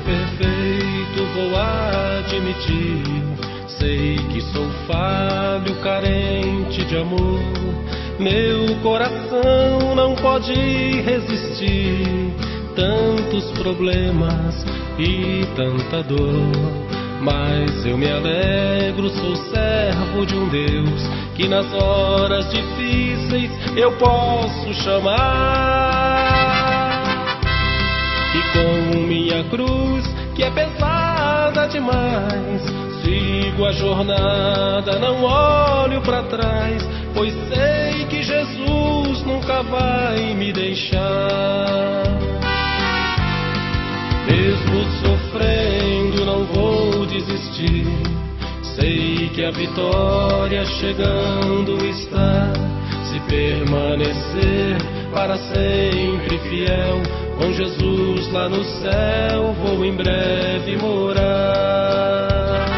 perfeito vou admitir. Sei que sou falho, carente de amor. Meu coração não pode resistir. Tantos problemas e tanta dor. Mas eu me alegro, sou servo de um Deus que nas horas difíceis eu posso chamar. E com minha cruz, que é pesada demais, sigo a jornada, não olho para trás, pois sei que Jesus nunca vai me deixar. Mesmo sofrendo, não vou desistir. Sei que a vitória chegando está. Se permanecer para sempre fiel, com Jesus lá no céu vou em breve morar.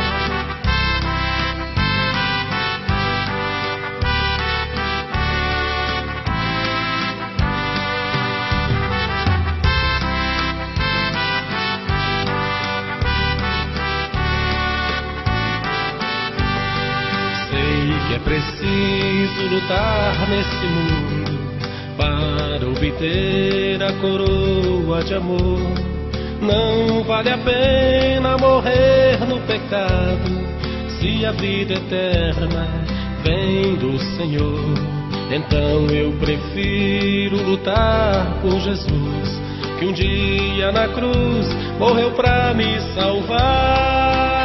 Que é preciso lutar nesse mundo para obter a coroa de amor. Não vale a pena morrer no pecado, se a vida eterna vem do Senhor. Então eu prefiro lutar por Jesus, que um dia na cruz morreu pra me salvar.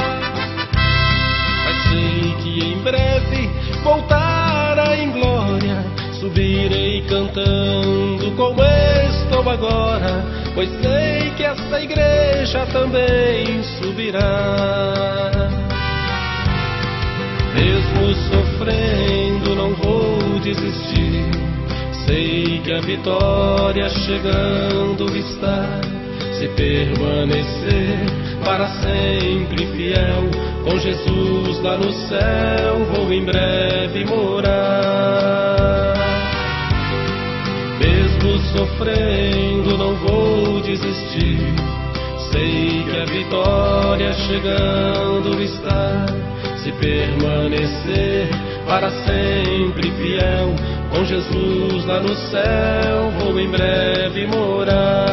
Sei que em breve voltará em glória, subirei cantando como estou agora, pois sei que essa igreja também subirá. Mesmo sofrendo, não vou desistir. Sei que a vitória chegando está. Se permanecer para sempre fiel, com Jesus lá no céu vou em breve morar. Mesmo sofrendo, não vou desistir. Sei que a vitória chegando está. Se permanecer para sempre fiel, com Jesus lá no céu vou em breve morar.